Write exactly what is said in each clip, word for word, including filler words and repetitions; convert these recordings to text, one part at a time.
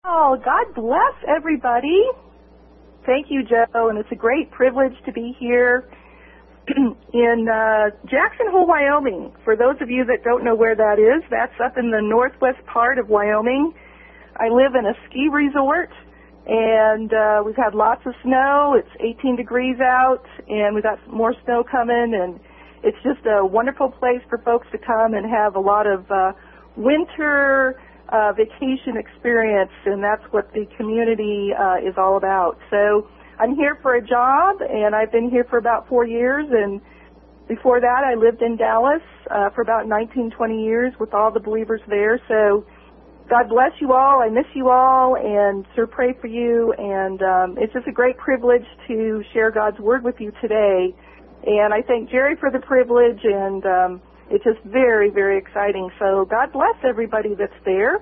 Oh, God bless everybody. Thank you, Joe, and it's a great privilege to be here in uh, Jackson Hole, Wyoming. For those of you that don't know where that is, that's up in the northwest part of Wyoming. I live in a ski resort, and uh, we've had lots of snow. It's eighteen degrees out, and we've got more snow coming, and it's just a wonderful place for folks to come and have a lot of uh, winter uh, vacation experience, and that's what the community uh, is all about. So I'm here for a job, and I've been here for about four years, and before that I lived in Dallas uh, for about nineteen, twenty years with all the believers there. So God bless you all. I miss you all, and sir, pray for you, and um, it's just a great privilege to share God's Word with you today. And I thank Jerry for the privilege, and um, it's just very, very exciting. So God bless everybody that's there.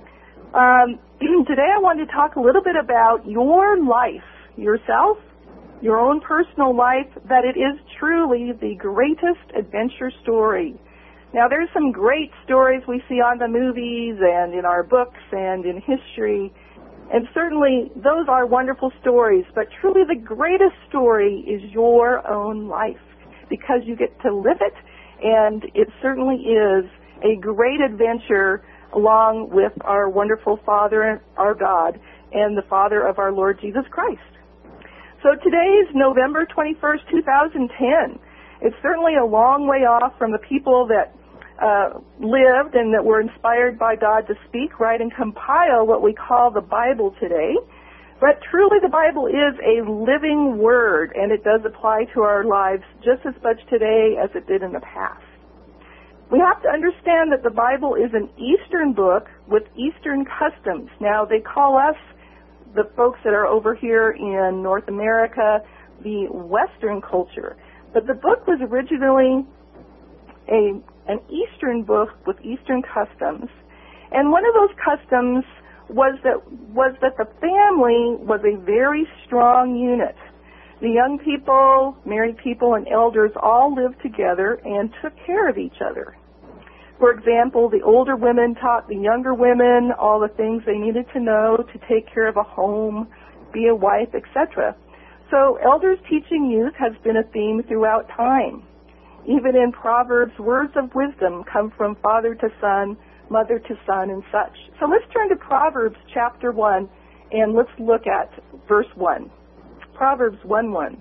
Um, today I wanted to talk a little bit about your life, yourself, your own personal life, that it is truly the greatest adventure story. Now, there's some great stories we see on the movies and in our books and in history, and certainly those are wonderful stories, but truly the greatest story is your own life, because you get to live it, and it certainly is a great adventure along with our wonderful Father, our God, and the Father of our Lord Jesus Christ. So today is November twenty-first, two thousand ten. It's certainly a long way off from the people that uh, lived and that were inspired by God to speak, write, and compile what we call the Bible today. But truly the Bible is a living word, and it does apply to our lives just as much today as it did in the past. We have to understand that the Bible is an Eastern book with Eastern customs. Now, they call us, the folks that are over here in North America, the Western culture. But the book was originally a an Eastern book with Eastern customs. And one of those customs was that was that the family was a very strong unit. The young people, married people, and elders all lived together and took care of each other. For example, the older women taught the younger women all the things they needed to know to take care of a home, be a wife, et cetera. So elders teaching youth has been a theme throughout time. Even in Proverbs, words of wisdom come from father to son, mother to son, and such. So let's turn to Proverbs chapter one, and let's look at verse one. Proverbs one one.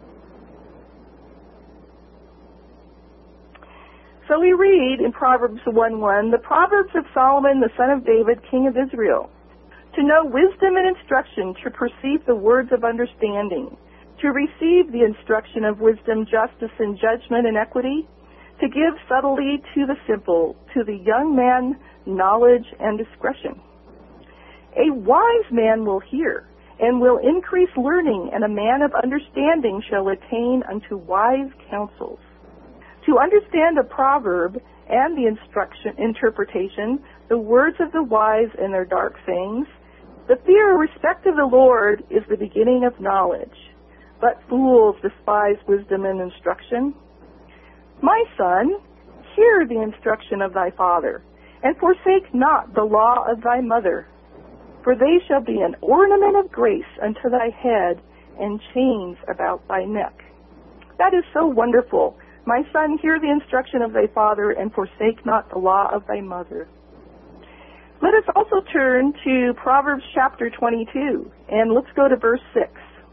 So we read in Proverbs one one, the Proverbs of Solomon, the son of David, king of Israel, to know wisdom and instruction, to perceive the words of understanding, to receive the instruction of wisdom, justice, and judgment and equity, to give subtlety to the simple, to the young man knowledge and discretion. A wise man will hear, and will increase learning, and a man of understanding shall attain unto wise counsels. To understand a proverb and the instruction, interpretation, the words of the wise and their dark sayings, the fear or respect of the Lord is the beginning of knowledge, but fools despise wisdom and instruction. My son, hear the instruction of thy father, and forsake not the law of thy mother, for they shall be an ornament of grace unto thy head, and chains about thy neck. That is so wonderful. My son, hear the instruction of thy father, and forsake not the law of thy mother. Let us also turn to Proverbs chapter twenty-two, and let's go to verse six.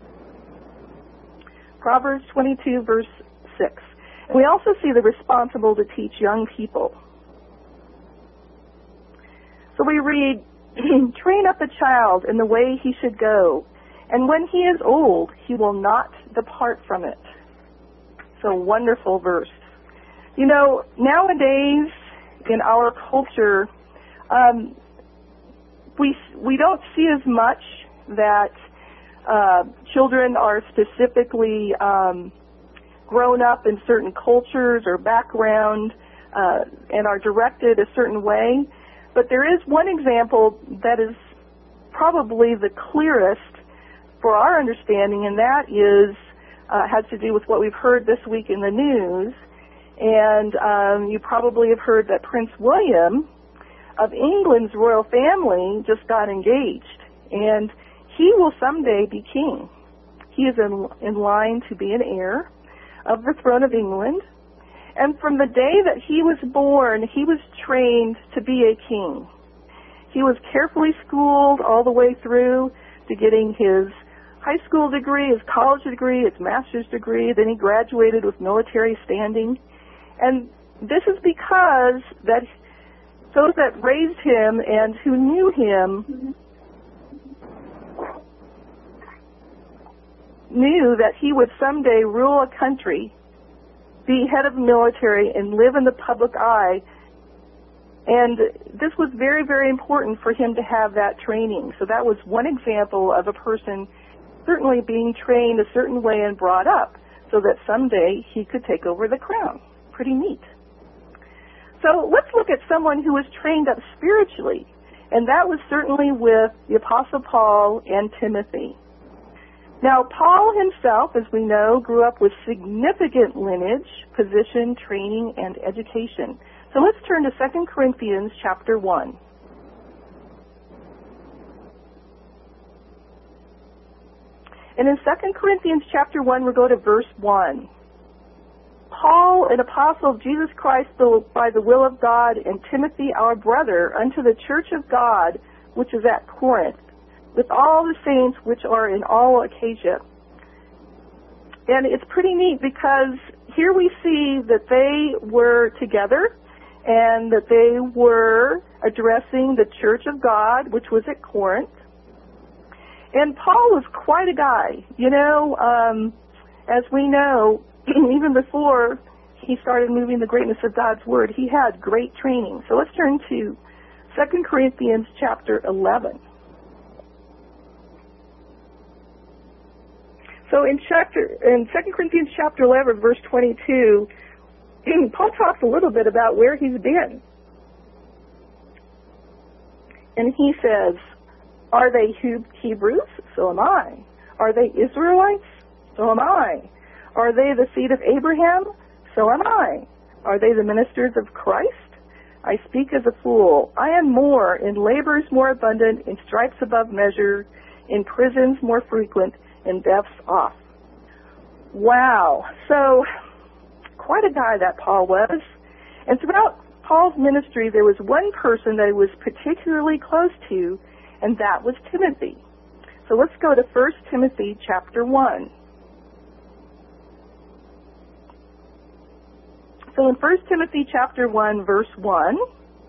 Proverbs twenty-two, verse six. And we also see the responsible to teach young people. So we read, train up a child in the way he should go, and when he is old, he will not depart from it. So wonderful verse. You know, nowadays in our culture, um, we we don't see as much that uh, children are specifically um, grown up in certain cultures or background uh, and are directed a certain way. But there is one example that is probably the clearest for our understanding, and that is uh, has to do with what we've heard this week in the news. And um, you probably have heard that Prince William of England's royal family just got engaged. and he will someday be king. He is in, in line to be an heir of the throne of England. And from the day that he was born, he was trained to be a king. He was carefully schooled all the way through to getting his high school degree, his college degree, his master's degree. Then he graduated with military standing. And this is because that those that raised him and who knew him knew that he would someday rule a country, be head of the military, and live in the public eye. And this was very, very important for him to have that training. So that was one example of a person certainly being trained a certain way and brought up so that someday he could take over the crown. Pretty neat. So let's look at someone who was trained up spiritually. And that was certainly with the Apostle Paul and Timothy. Now, Paul himself, as we know, grew up with significant lineage, position, training, and education. So let's turn to Second Corinthians chapter one. And in Second Corinthians chapter one, we'll go to verse one. Paul, an apostle of Jesus Christ by the will of God, and Timothy, our brother, unto the church of God, which is at Corinth, with all the saints which are in all Achaia. And it's pretty neat because here we see that they were together and that they were addressing the church of God, which was at Corinth. And Paul was quite a guy. You know, um, as we know, even before he started moving the greatness of God's Word, he had great training. So let's turn to Second Corinthians chapter eleven. So in chapter in Second Corinthians chapter eleven, verse twenty-two, Paul talks a little bit about where he's been. And he says, are they Hebrews? So am I. Are they Israelites? So am I. Are they the seed of Abraham? So am I. Are they the ministers of Christ? I speak as a fool. I am more, in labors more abundant, in stripes above measure, in prisons more frequent, in deaths oft. Wow. So, quite a guy that Paul was. And throughout Paul's ministry, there was one person that he was particularly close to, and that was Timothy. So let's go to First Timothy chapter one. So in First Timothy chapter one, verse one,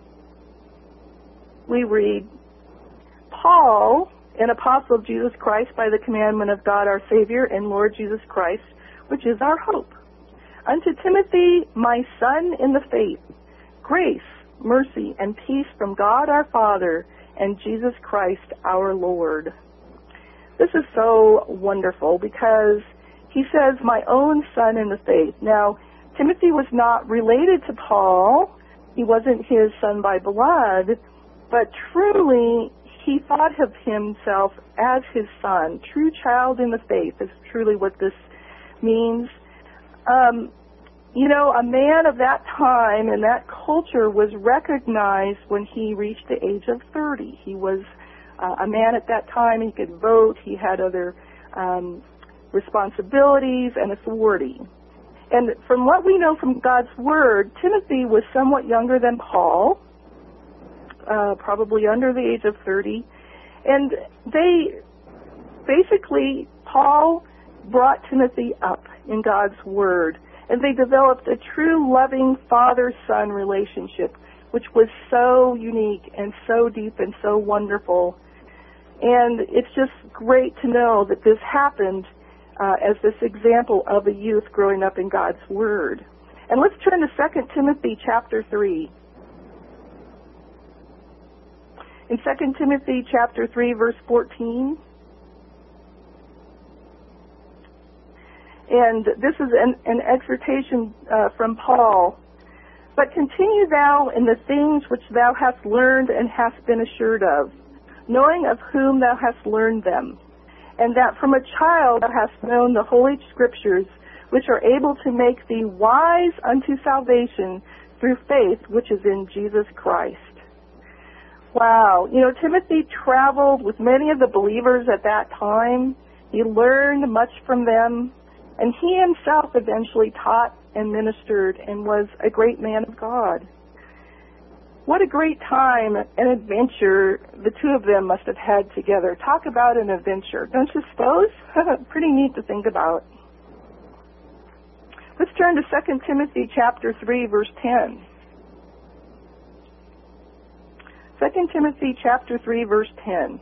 we read, Paul, an apostle of Jesus Christ by the commandment of God our Savior and Lord Jesus Christ, which is our hope. Unto Timothy, my son in the faith, grace, mercy, and peace from God our Father and Jesus Christ our Lord. This is so wonderful because he says, my own son in the faith. Now, Timothy was not related to Paul. He wasn't his son by blood, but truly he thought of himself as his son. True child in the faith is truly what this means. Um, you know, a man of that time and that culture was recognized when he reached the age of thirty. He was uh, a man at that time. He could vote. He had other um, responsibilities and authority. And from what we know from God's Word, Timothy was somewhat younger than Paul, uh, probably under the age of thirty. And they, basically, Paul brought Timothy up in God's Word. And they developed a true loving father-son relationship, which was so unique and so deep and so wonderful. And it's just great to know that this happened Uh, as this example of a youth growing up in God's Word. And let's turn to Second Timothy chapter three. In Second Timothy chapter three, verse fourteen, and this is an, an exhortation uh, from Paul. But continue thou in the things which thou hast learned and hast been assured of, knowing of whom thou hast learned them, and that from a child thou hast known the Holy Scriptures, which are able to make thee wise unto salvation through faith which is in Jesus Christ. Wow. You know, Timothy traveled with many of the believers at that time. He learned much from them, and he himself eventually taught and ministered and was a great man of God. What a great time and adventure the two of them must have had together. Talk about an adventure, don't you suppose? Pretty neat to think about. Let's turn to Second Timothy chapter three, verse ten. Second Timothy chapter three, verse ten.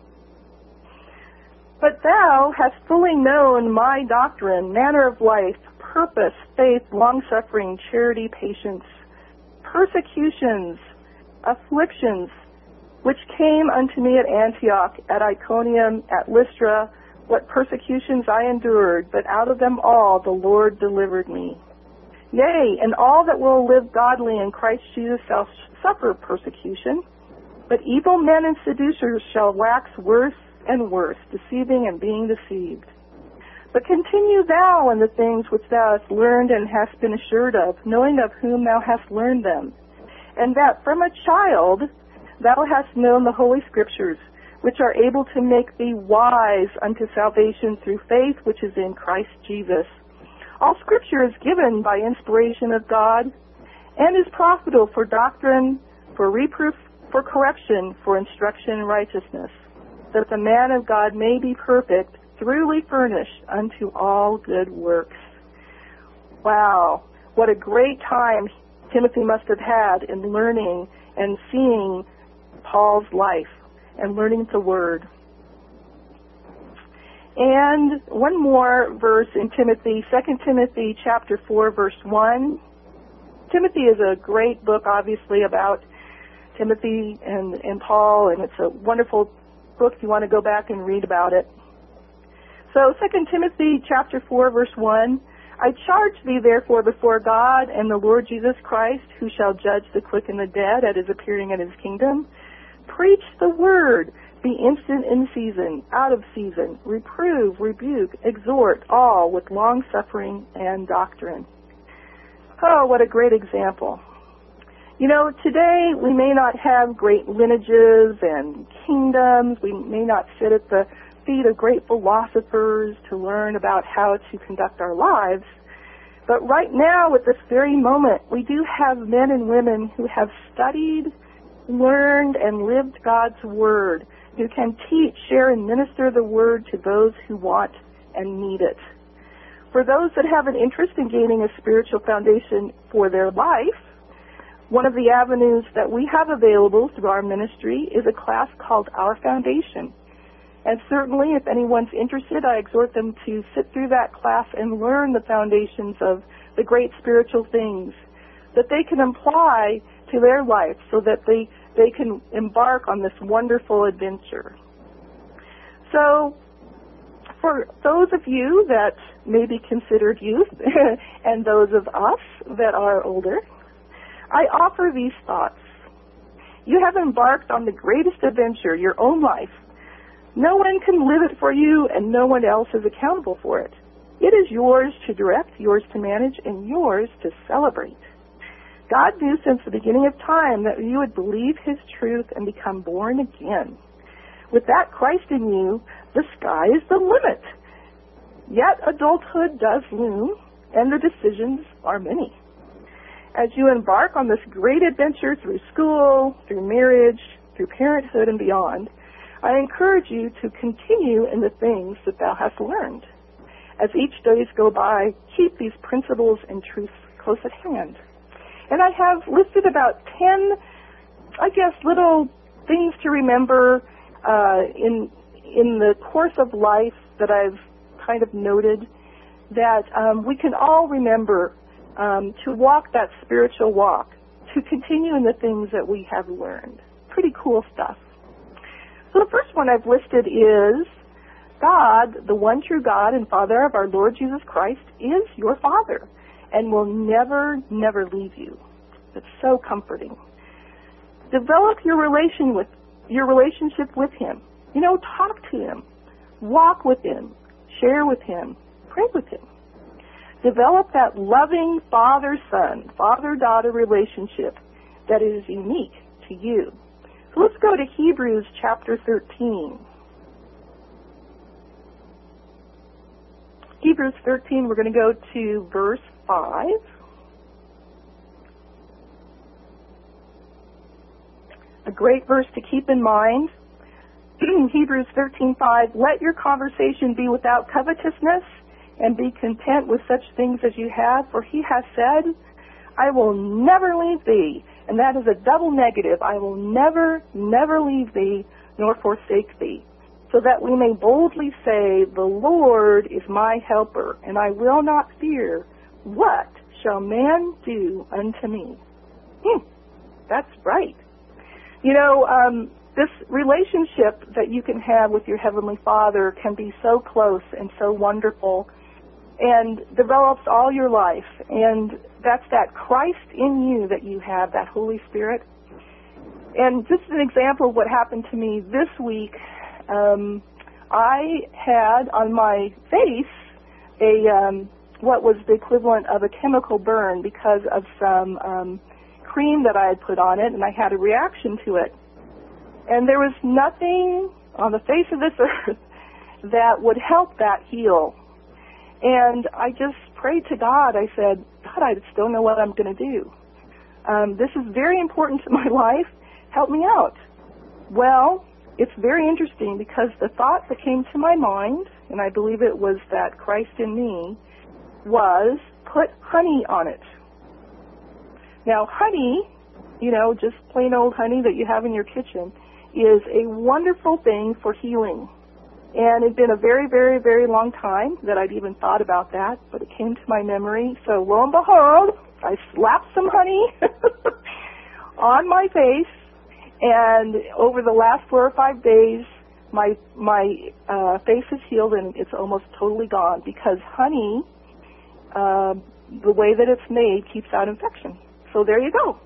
But thou hast fully known my doctrine, manner of life, purpose, faith, long-suffering, charity, patience, persecutions, afflictions, which came unto me at Antioch, at Iconium, at Lystra, what persecutions I endured, but out of them all the Lord delivered me. Yea, and all that will live godly in Christ Jesus shall suffer persecution, but evil men and seducers shall wax worse and worse, deceiving and being deceived. But continue thou in the things which thou hast learned and hast been assured of, knowing of whom thou hast learned them, and that from a child thou hast known the Holy Scriptures, which are able to make thee wise unto salvation through faith which is in Christ Jesus. All Scripture is given by inspiration of God, and is profitable for doctrine, for reproof, for correction, for instruction in righteousness, that the man of God may be perfect, thoroughly furnished unto all good works. Wow, what a great time Timothy must have had in learning and seeing Paul's life and learning the Word. And one more verse in Timothy, Second Timothy chapter four, verse one. Timothy is a great book, obviously, about Timothy and, and Paul, and it's a wonderful book if you want to go back and read about it. So Second Timothy chapter four, verse one, I charge thee therefore before God and the Lord Jesus Christ, who shall judge the quick and the dead at his appearing in his kingdom, preach the word, be instant in season, out of season, reprove, rebuke, exhort, all with long suffering and doctrine. Oh, what a great example. You know, today we may not have great lineages and kingdoms. We may not sit at the feet of great philosophers to learn about how to conduct our lives. But right now, at this very moment, we do have men and women who have studied, learned, and lived God's Word, who can teach, share, and minister the Word to those who want and need it. For those that have an interest in gaining a spiritual foundation for their life, one of the avenues that we have available through our ministry is a class called Our Foundation. And certainly, if anyone's interested, I exhort them to sit through that class and learn the foundations of the great spiritual things that they can apply to their life so that they, they can embark on this wonderful adventure. So, for those of you that may be considered youth and those of us that are older, I offer these thoughts. You have embarked on the greatest adventure, your own life. No one can live it for you, and no one else is accountable for it. It is yours to direct, yours to manage, and yours to celebrate. God knew since the beginning of time that you would believe his truth and become born again. With that Christ in you, the sky is the limit. Yet adulthood does loom, and the decisions are many. As you embark on this great adventure through school, through marriage, through parenthood, and beyond, I encourage you to continue in the things that thou hast learned. As each days go by, keep these principles and truths close at hand. And I have listed about ten, I guess, little things to remember uh, in in the course of life that I've kind of noted that um, we can all remember um, to walk that spiritual walk, to continue in the things that we have learned. Pretty cool stuff. So the first one I've listed is God, the one true God and Father of our Lord Jesus Christ, is your Father and will never, never leave you. It's so comforting. Develop your relation with your relationship with him. You know, talk to him, walk with him, share with him, pray with him. Develop that loving father-son, father-daughter relationship that is unique to you. So let's go to Hebrews chapter thirteen. Hebrews thirteen, we're going to go to verse five. A great verse to keep in mind. Hebrews thirteen five, let your conversation be without covetousness, and be content with such things as you have, for he has said, I will never leave thee. And that is a double negative. I will never, never leave thee, nor forsake thee. So that we may boldly say, the Lord is my helper, and I will not fear. What shall man do unto me? Hmm, that's right. You know, um, this relationship that you can have with your Heavenly Father can be so close and so wonderful and develops all your life. And that's that Christ in you that you have, that Holy Spirit. And just an example of what happened to me this week, um, I had on my face a um, what was the equivalent of a chemical burn because of some um, cream that I had put on it, and I had a reaction to it. And there was nothing on the face of this earth that would help that heal. And I just prayed to God. I said, God, I just don't know what I'm going to do. Um, this is very important to my life. Help me out. Well, it's very interesting because the thought that came to my mind, and I believe it was that Christ in me, was put honey on it. Now, honey, you know, just plain old honey that you have in your kitchen, is a wonderful thing for healing. And it'd been a very, very, very long time that I'd even thought about that, but it came to my memory. So lo and behold, I slapped some honey on my face, and over the last four or five days, my my uh, face is healed and it's almost totally gone because honey, uh, the way that it's made, keeps out infection. So there you go.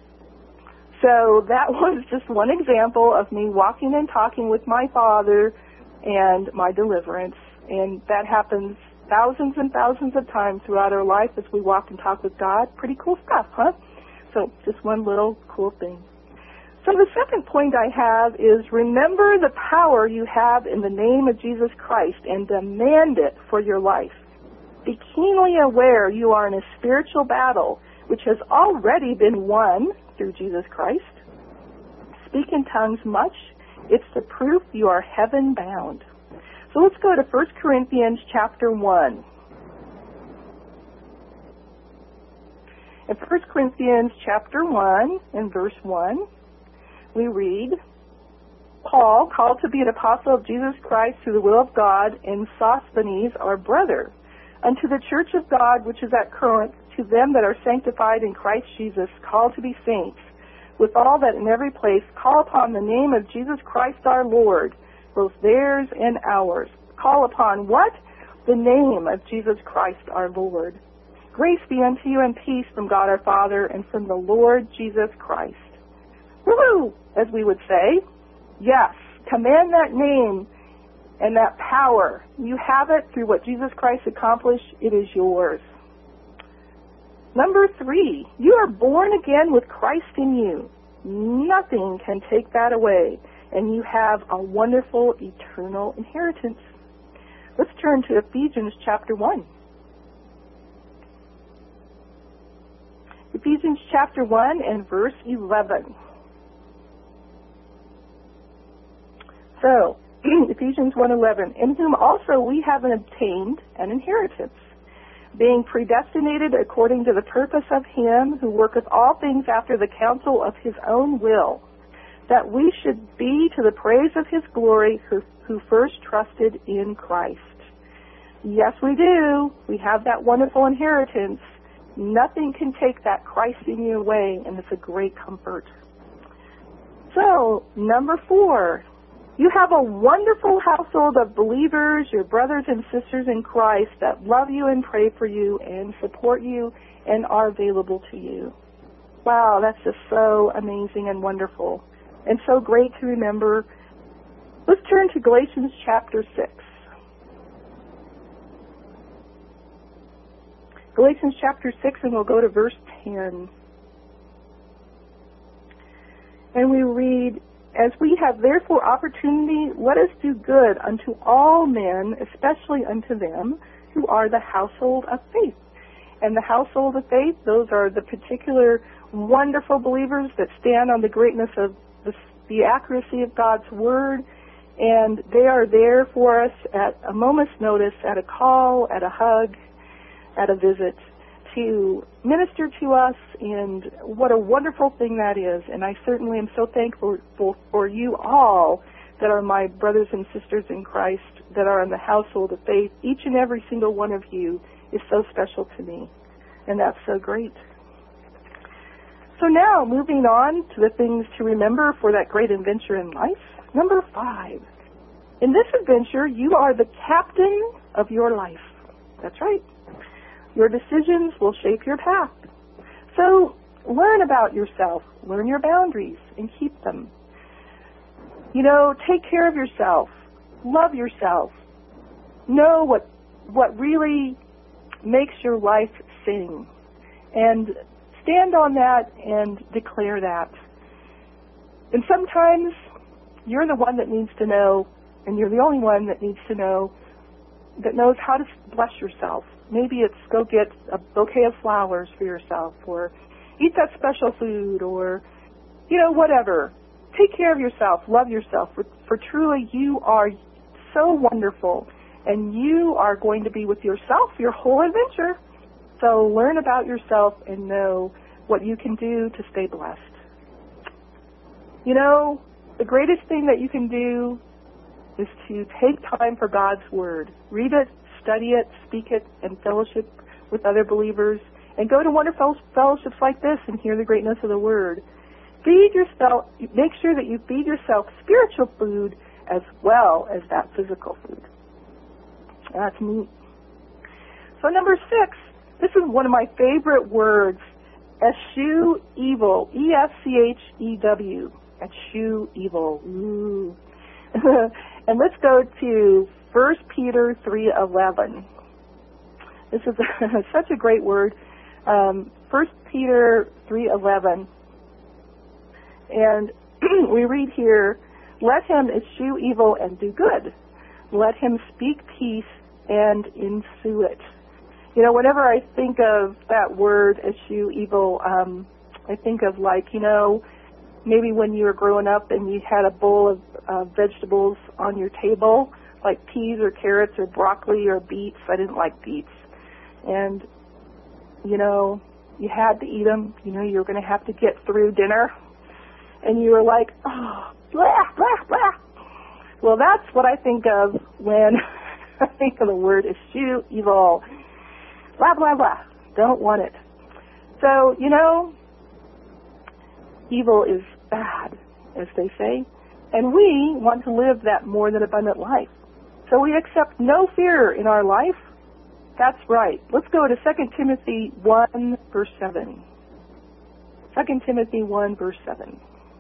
So that was just one example of me walking and talking with my Father and my deliverance. And that happens thousands and thousands of times throughout our life as we walk and talk with God. Pretty cool stuff, huh? So just one little cool thing. So the second point I have is remember the power you have in the name of Jesus Christ and demand it for your life. Be keenly aware you are in a spiritual battle which has already been won through Jesus Christ. Speak in tongues much. It's the proof you are heaven bound. So let's go to First Corinthians chapter one. In First Corinthians chapter one and verse one, we read, Paul, called to be an apostle of Jesus Christ through the will of God, and Sosthenes, our brother, unto the church of God which is at Corinth, to them that are sanctified in Christ Jesus, called to be saints, with all that in every place call upon the name of Jesus Christ our Lord, both theirs and ours. Call upon what? The name of Jesus Christ our Lord. Grace be unto you and peace from God our Father and from the Lord Jesus Christ. Woohoo! As we would say. Yes, command that name and that power. You have it through what Jesus Christ accomplished. It is yours. Number three, you are born again with Christ in you. Nothing can take that away, and you have a wonderful eternal inheritance. Let's turn to Ephesians chapter one. Ephesians chapter one and verse eleven. So, Ephesians one eleven, in whom also we have obtained an inheritance, being predestinated according to the purpose of him who worketh all things after the counsel of his own will, that we should be to the praise of his glory who, who first trusted in Christ. Yes, we do. We have that wonderful inheritance. Nothing can take that Christ in you away, and it's a great comfort. So, number four, you have a wonderful household of believers, your brothers and sisters in Christ that love you and pray for you and support you and are available to you. Wow, that's just so amazing and wonderful and so great to remember. Let's turn to Galatians chapter six. Galatians chapter six, and we'll go to verse ten. And we read, As we have therefore opportunity, let us do good unto all men, especially unto them who are the household of faith. And the household of faith, those are the particular wonderful believers that stand on the greatness of the, the accuracy of God's Word, and they are there for us at a moment's notice, at a call, at a hug, at a visit, to minister to us, and what a wonderful thing that is. And I certainly am so thankful for, for you all that are my brothers and sisters in Christ, that are in the household of faith. Each and every single one of you is so special to me, and that's so great. So now, moving on to the things to remember for that great adventure in life. Number five, in this adventure, you are the captain of your life. That's right. Your decisions will shape your path. So learn about yourself, learn your boundaries, and keep them. You know, take care of yourself, love yourself, know what what really makes your life sing, and stand on that and declare that. And sometimes you're the one that needs to know, and you're the only one that needs to know, that knows how to bless yourself. Maybe it's go get a bouquet of flowers for yourself, or eat that special food, or, you know, whatever. Take care of yourself, love yourself, for, for truly you are so wonderful, and you are going to be with yourself your whole adventure. So learn about yourself and know what you can do to stay blessed. You know, the greatest thing that you can do is to take time for God's Word. Read it, study it, speak it, and fellowship with other believers. And go to wonderful fellowships like this and hear the greatness of the Word. Feed yourself, make sure that you feed yourself spiritual food as well as that physical food. That's neat. So number six, this is one of my favorite words, eschew evil, E S C H E W, eschew evil. Ooh. And let's go to First Peter three eleven. This is such a great word. Um, First Peter three eleven. And we read here, let him eschew evil and do good. Let him speak peace and ensue it. You know, whenever I think of that word, eschew evil, um, I think of like, you know, maybe when you were growing up and you had a bowl of uh, vegetables on your table, like peas or carrots or broccoli or beets. I didn't like beets. And, you know, you had to eat them. You know, you were going to have to get through dinner. And you were like, oh, blah, blah, blah. Well, that's what I think of when I think of the word eschew evil. Blah, blah, blah. Don't want it. So, you know, evil is bad, as they say. And we want to live that more than abundant life. So we accept no fear in our life. That's right. Let's go to Second Timothy one, verse seven. Second Timothy one, verse seven.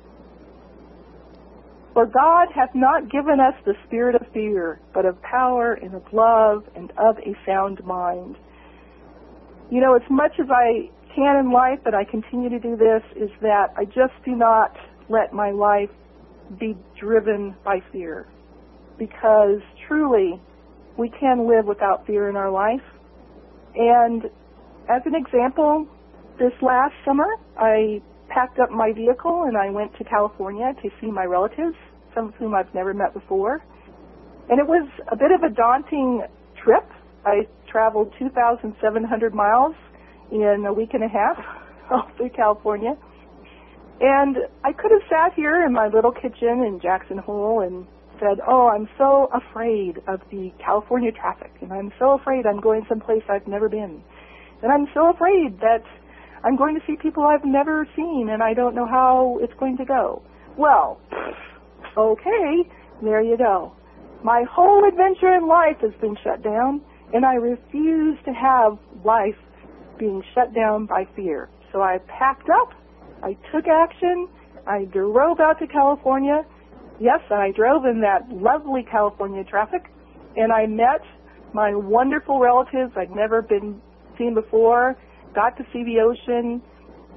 For God hath not given us the spirit of fear, but of power and of love and of a sound mind. You know, as much as I can in life, and I continue to do this, is that I just do not let my life be driven by fear. Because truly, we can live without fear in our life. And as an example, this last summer, I packed up my vehicle and I went to California to see my relatives, some of whom I've never met before. And it was a bit of a daunting trip. I traveled two thousand seven hundred miles in a week and a half all through California. And I could have sat here in my little kitchen in Jackson Hole and said, oh, I'm so afraid of the California traffic, and I'm so afraid I'm going someplace I've never been. And I'm so afraid that I'm going to see people I've never seen, and I don't know how it's going to go. Well, okay, there you go. My whole adventure in life has been shut down, and I refuse to have life being shut down by fear. So I packed up, I took action, I drove out to California. Yes, and I drove in that lovely California traffic, and I met my wonderful relatives I'd never been seen before, got to see the ocean,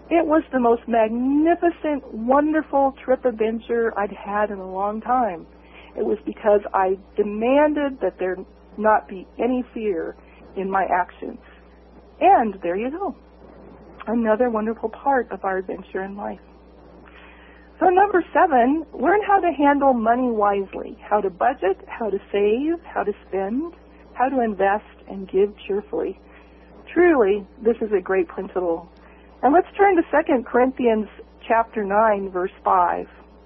It was the most magnificent, wonderful trip adventure I'd had in a long time. It was because I demanded that there not be any fear in my actions. And there you go. Another wonderful part of our adventure in life. So number seven, learn how to handle money wisely, how to budget, how to save, how to spend, how to invest, and give cheerfully. Truly, this is a great principle. And let's turn to Second Corinthians chapter nine, verse five.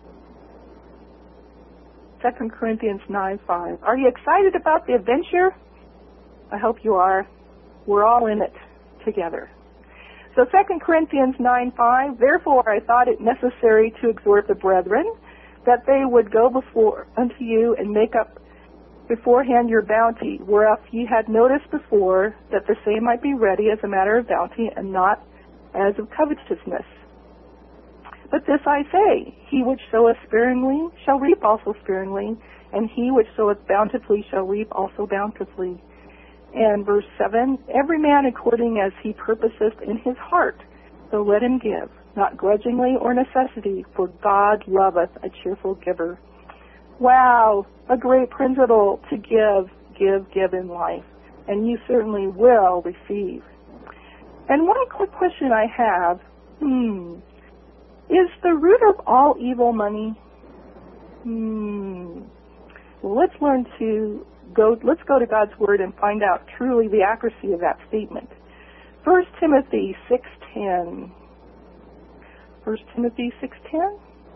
Second Corinthians nine, five. Are you excited about the adventure? I hope you are. We're all in it together. So Second Corinthians nine, five, therefore I thought it necessary to exhort the brethren that they would go before unto you and make up beforehand your bounty, whereof ye had noticed before, that the same might be ready as a matter of bounty, and not as of covetousness. But this I say, he which soweth sparingly shall reap also sparingly, and he which soweth bountifully shall reap also bountifully. And verse seven, every man according as he purposeth in his heart, so let him give, not grudgingly or necessity, for God loveth a cheerful giver. Wow, a great principle to give, give, give in life, and you certainly will receive. And one quick question I have, hmm, is the root of all evil money? Hmm, well, let's learn to go, let's go to God's Word and find out truly the accuracy of that statement. First Timothy six ten. First Timothy six ten.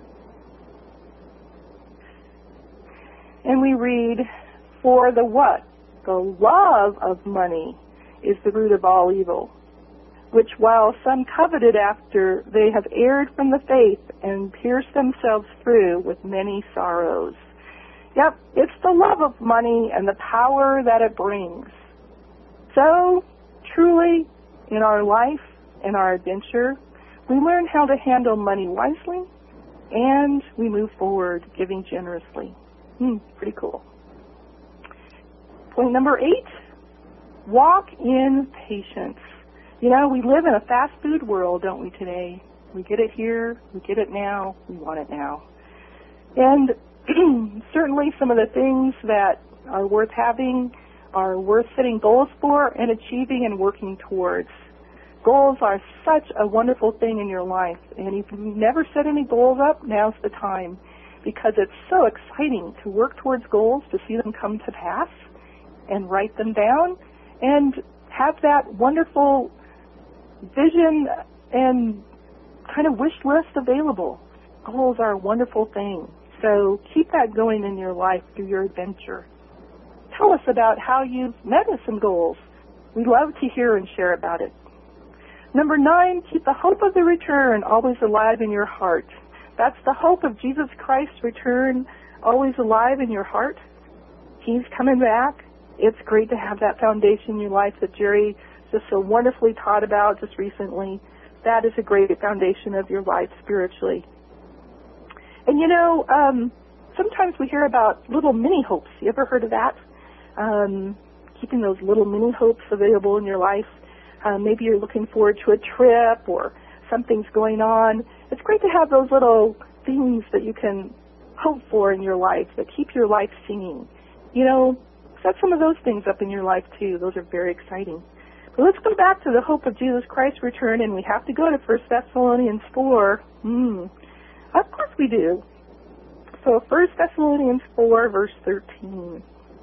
And we read, for the what? The love of money is the root of all evil, which while some coveted after, they have erred from the faith and pierced themselves through with many sorrows. Yep, it's the love of money and the power that it brings. So, truly, in our life, in our adventure, we learn how to handle money wisely, and we move forward giving generously. Hmm, pretty cool. Point number eight, walk in patience. You know, we live in a fast food world, don't we, today? We get it here, we get it now, we want it now. And certainly some of the things that are worth having are worth setting goals for and achieving and working towards. Goals are such a wonderful thing in your life, and if you've never set any goals up, now's the time, because it's so exciting to work towards goals, to see them come to pass, and write them down, and have that wonderful vision and kind of wish list available. Goals are a wonderful thing, so keep that going in your life through your adventure. Tell us about how you've met with some goals. We'd love to hear and share about it. Number nine, keep the hope of the return always alive in your heart. That's the hope of Jesus Christ's return always alive in your heart. He's coming back. It's great to have that foundation in your life that Jerry just so wonderfully taught about just recently. That is a great foundation of your life spiritually. And you know, um, sometimes we hear about little mini hopes. You ever heard of that? Um, keeping those little mini hopes available in your life. Uh, maybe you're looking forward to a trip or something's going on. It's great to have those little things that you can hope for in your life that keep your life singing. You know, set some of those things up in your life too. Those are very exciting. But let's go back to the hope of Jesus Christ's return, and we have to go to First Thessalonians four. Hmm. Of course we do. So First Thessalonians four, verse thirteen.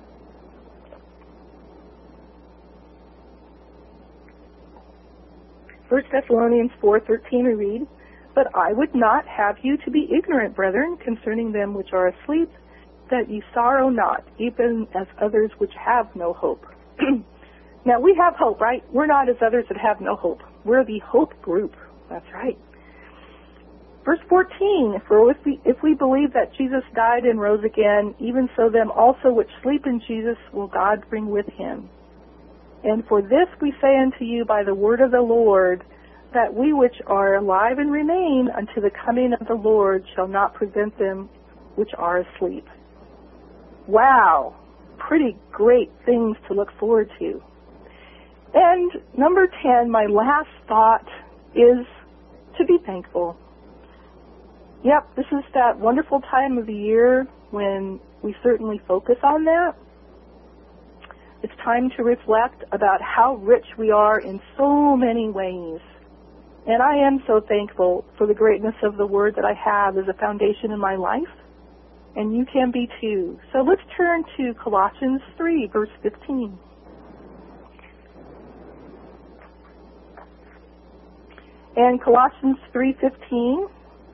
First Thessalonians four thirteen, we read, but I would not have you to be ignorant, brethren, concerning them which are asleep, that ye sorrow not, even as others which have no hope. Now, we have hope, right? We're not as others that have no hope. We're the hope group. That's right. Verse fourteen, for if we, if we believe that Jesus died and rose again, even so them also which sleep in Jesus will God bring with him. And for this we say unto you by the word of the Lord, that we which are alive and remain unto the coming of the Lord shall not prevent them which are asleep. Wow, pretty great things to look forward to. And number ten, my last thought is to be thankful. Yep, this is that wonderful time of the year when we certainly focus on that. It's time to reflect about how rich we are in so many ways. And I am so thankful for the greatness of the Word that I have as a foundation in my life. And you can be too. So let's turn to Colossians three, verse fifteen. And Colossians three fifteen,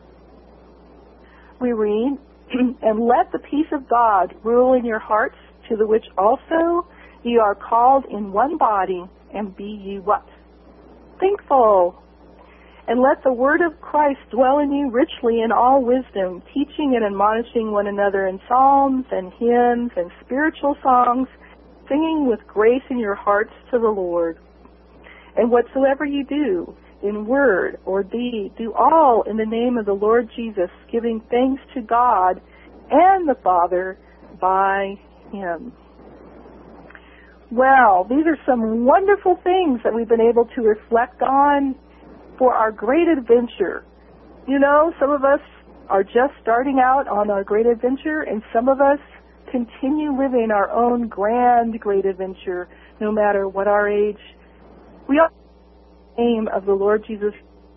we read, and let the peace of God rule in your hearts, to the which also ye are called in one body, and be ye what? Thankful. And let the word of Christ dwell in you richly in all wisdom, teaching and admonishing one another in psalms and hymns and spiritual songs, singing with grace in your hearts to the Lord. And whatsoever you do, in word or deed, do all in the name of the Lord Jesus, giving thanks to God and the Father by Him. Well, these are some wonderful things that we've been able to reflect on for our great adventure. You know, some of us are just starting out on our great adventure, and some of us continue living our own grand great adventure, no matter what our age. We all name of the Lord Jesus